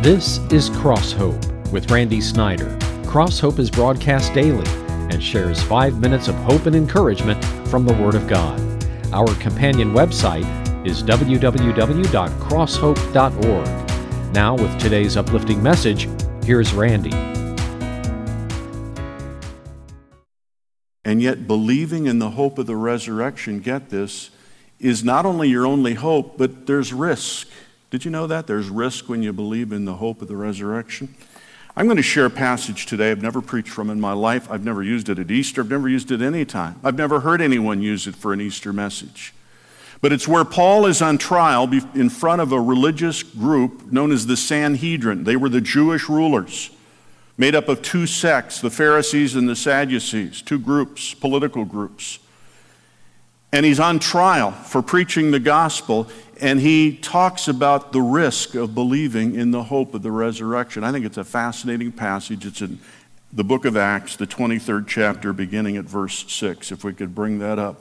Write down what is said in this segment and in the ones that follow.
This is Cross Hope with Randy Snyder. Cross Hope is broadcast daily and shares 5 minutes of hope and encouragement from the Word of God. Our companion website is www.crosshope.org. Now, with today's uplifting message, here's Randy. And yet, believing in the hope of the resurrection, get this, is not only your only hope, but there's risk. Did you know that? There's risk when you believe in the hope of the resurrection. I'm going to share a passage today I've never preached from in my life. I've never used it at Easter. I've never used it any time. I've never heard anyone use it for an Easter message. But it's where Paul is on trial in front of a religious group known as the Sanhedrin. They were the Jewish rulers, made up of two sects, the Pharisees and the Sadducees, two groups, political groups. And he's on trial for preaching the gospel, and he talks about the risk of believing in the hope of the resurrection. I think it's a fascinating passage. It's in the book of Acts, the 23rd chapter, beginning at verse 6, if we could bring that up.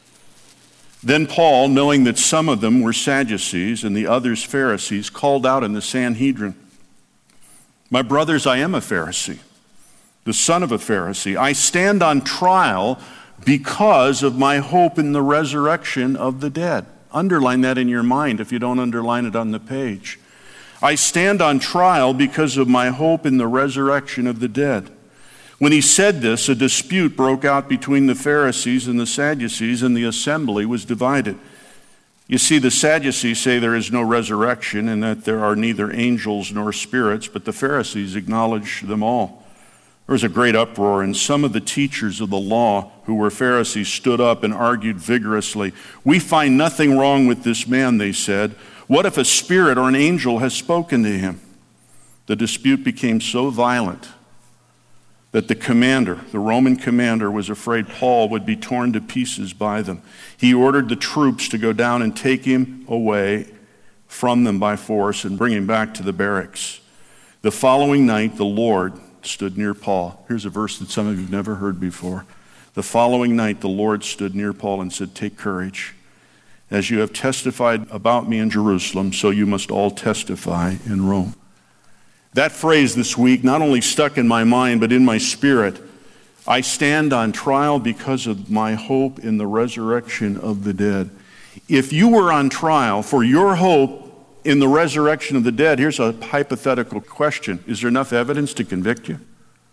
Then Paul, knowing that some of them were Sadducees and the others Pharisees, called out in the Sanhedrin, "My brothers, I am a Pharisee, the son of a Pharisee. I stand on trial because of my hope in the resurrection of the dead." Underline that in your mind if you don't underline it on the page. I stand on trial because of my hope in the resurrection of the dead. When he said this, a dispute broke out between the Pharisees and the Sadducees, and the assembly was divided. You see, the Sadducees say there is no resurrection and that there are neither angels nor spirits, but the Pharisees acknowledge them all. There was a great uproar, and some of the teachers of the law who were Pharisees stood up and argued vigorously. "We find nothing wrong with this man," they said. "What if a spirit or an angel has spoken to him?" The dispute became so violent that the Roman commander, was afraid Paul would be torn to pieces by them. He ordered the troops to go down and take him away from them by force and bring him back to the barracks. The following night, the Lord stood near Paul. Here's a verse that some of you have never heard before. The following night, the Lord stood near Paul and said, "Take courage. As you have testified about me in Jerusalem, so you must all testify in Rome." That phrase this week not only stuck in my mind, but in my spirit. I stand on trial because of my hope in the resurrection of the dead. If you were on trial for your hope in the resurrection of the dead, here's a hypothetical question. Is there enough evidence to convict you?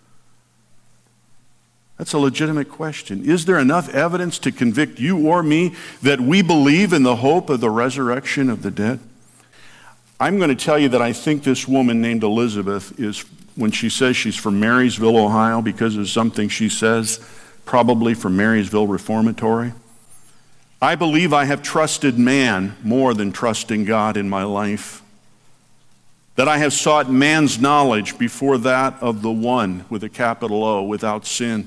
That's a legitimate question. Is there enough evidence to convict you or me that we believe in the hope of the resurrection of the dead? I'm going to tell you that I think this woman named Elizabeth is, when she says she's from Marysville, Ohio, because of something she says, probably from Marysville Reformatory. I believe I have trusted man more than trusting God in my life. That I have sought man's knowledge before that of the one with a capital O, without sin.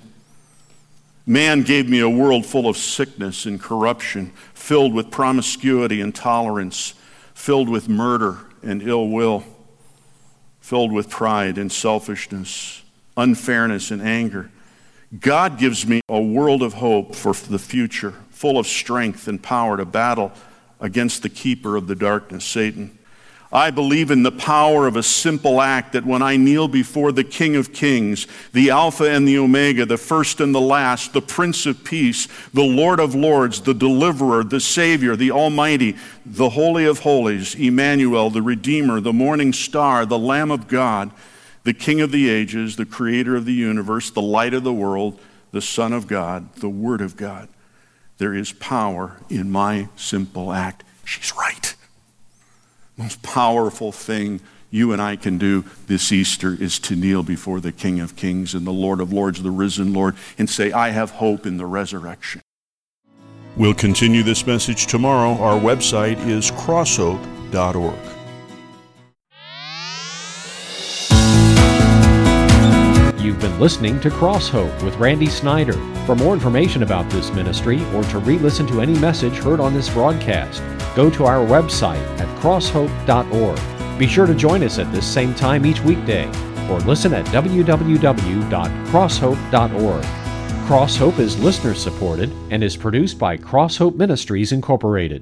Man gave me a world full of sickness and corruption, filled with promiscuity and intolerance, filled with murder and ill will, filled with pride and selfishness, unfairness and anger. God gives me a world of hope for the future, full of strength and power to battle against the keeper of the darkness, Satan. I believe in the power of a simple act that when I kneel before the King of Kings, the Alpha and the Omega, the first and the last, the Prince of Peace, the Lord of Lords, the Deliverer, the Savior, the Almighty, the Holy of Holies, Emmanuel, the Redeemer, the Morning Star, the Lamb of God, the King of the ages, the Creator of the universe, the Light of the world, the Son of God, the Word of God. There is power in my simple act. She's right. Most powerful thing you and I can do this Easter is to kneel before the King of Kings and the Lord of Lords, the risen Lord, and say, "I have hope in the resurrection." We'll continue this message tomorrow. Our website is crosshope.org. You've been listening to Cross Hope with Randy Snyder. For more information about this ministry or to re-listen to any message heard on this broadcast, go to our website at crosshope.org. Be sure to join us at this same time each weekday, or listen at www.crosshope.org. Cross Hope is listener supported and is produced by Cross Hope Ministries Incorporated.